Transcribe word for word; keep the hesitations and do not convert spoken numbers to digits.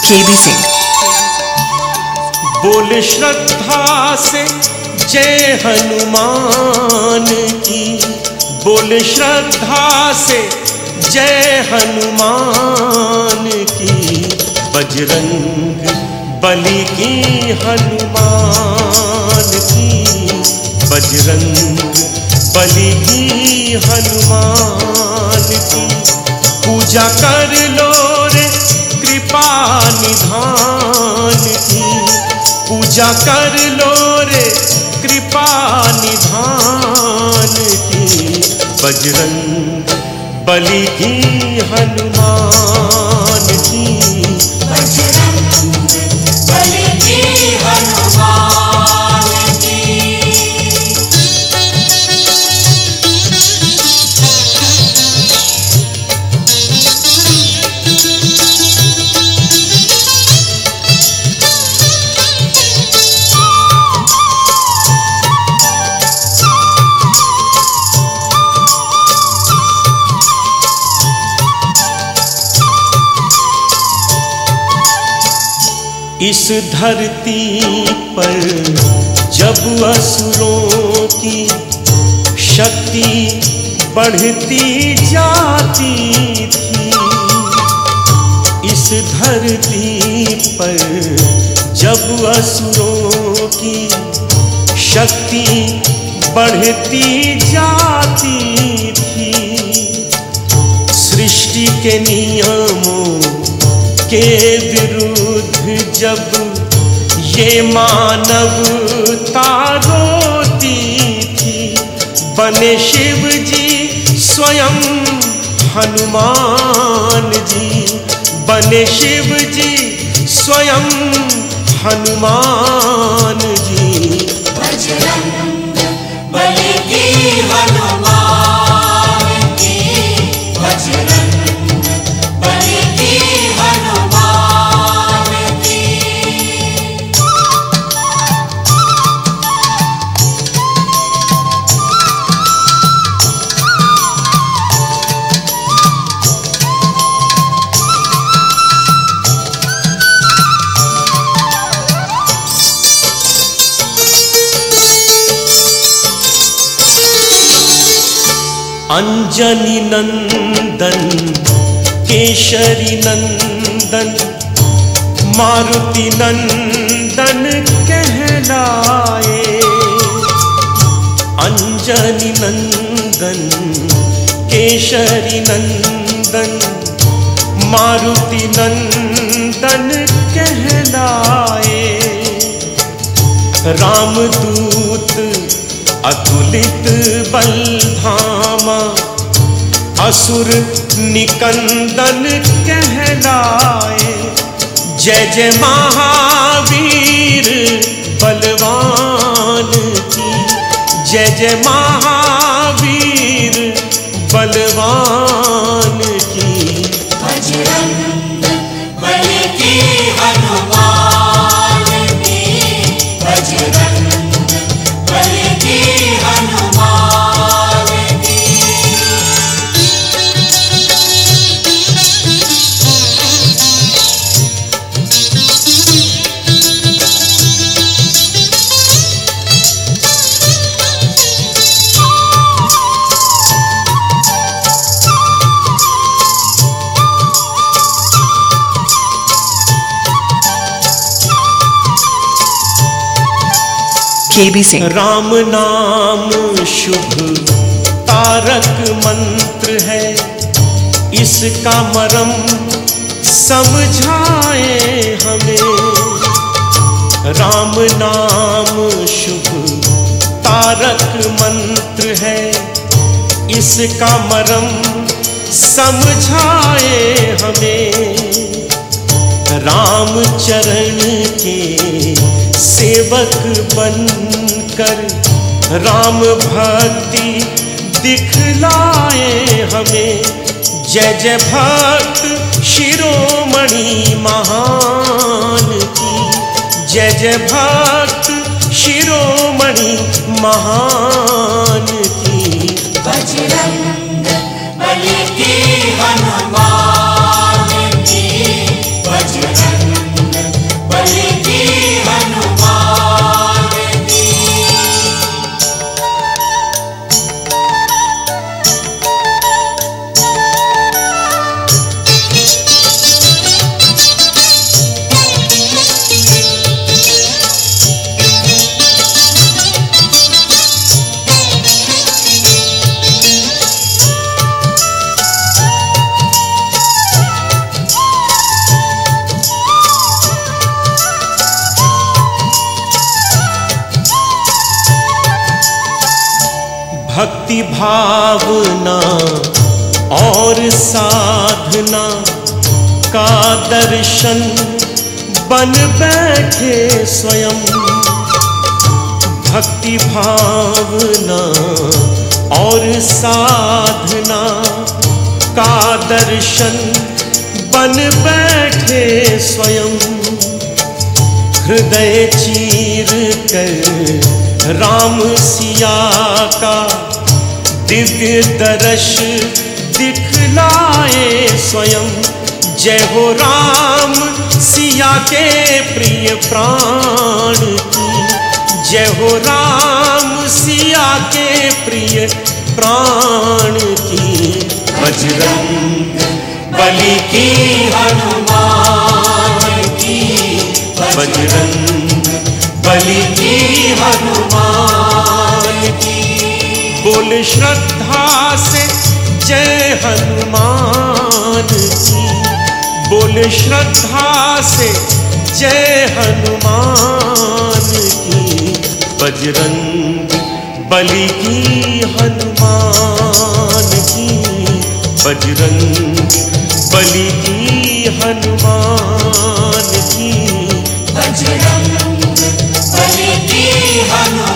केबी सिंह। बोल श्रद्धा से जय हनुमान की, बोल श्रद्धा से जय हनुमान की, बजरंग बली की हनुमान की, बजरंग बली की हनुमान की। पूजा कर लो रे कृपा निधान की, पूजा कर लो रे कृपा निधान की, बजरंग बली की हनुमान की, बजरंग बली की हनुमान की। इस धरती पर जब असुरों की शक्ति बढ़ती जाती थी, इस धरती पर जब असुरों की शक्ति बढ़ती जाती थी, सृष्टि के नियमों के विरुद्ध जब ये मानवता रोती थी, बने शिव जी स्वयं हनुमान जी, बने शिव जी स्वयं हनुमान जी, बजरंग बली की हनुमान की, बजरंग बली की हनुमान की। अंजनी नंदन केशरी नंदन मारुति नंदन कहलाए, अंजनी नंदन केशरी नंदन मारुति नंदन कहलाए। रामदूत अतुलित बल धामा असुर निकंदन कहलाए। जय जय महावीर बलवान की, जय जय महावीर बलवान की, बजरंग बली की हनुमान की, बजरंग बली की हनुमान की। केबी सिंह। राम नाम शुभ तारक मंत्र है, इसका मर्म समझाए हमें। राम नाम शुभ तारक मंत्र है, इसका मर्म समझाए हमें। राम चरण के सेवक बनकर राम भक्ति दिखलाए हमें। जय जय भक्त शिरोमणि महान की, जय जय भक्त शिरोमणि महान की, बजरंग बली की हनुमान की, बजरंग भावना और साधना का दर्शन बन बैठे स्वयं। भक्ति भावना और साधना का दर्शन बन बैठे स्वयं। हृदय चीर कर राम सिया का दिव्य दर्श दिखलाए स्वयं। जय हो राम सिया के प्रिय प्राण की, जय हो राम सिया के प्रिय प्राण की। बजरंग बली की हनुमान की, बजरंग बली की हनुमान की। बोल श्रद्धा से जय हनुमान की, बोल श्रद्धा से जय हनुमान की। बजरंग बली की हनुमान की, बजरंग बली की हनुमान की। बजरंग बली की हनुमान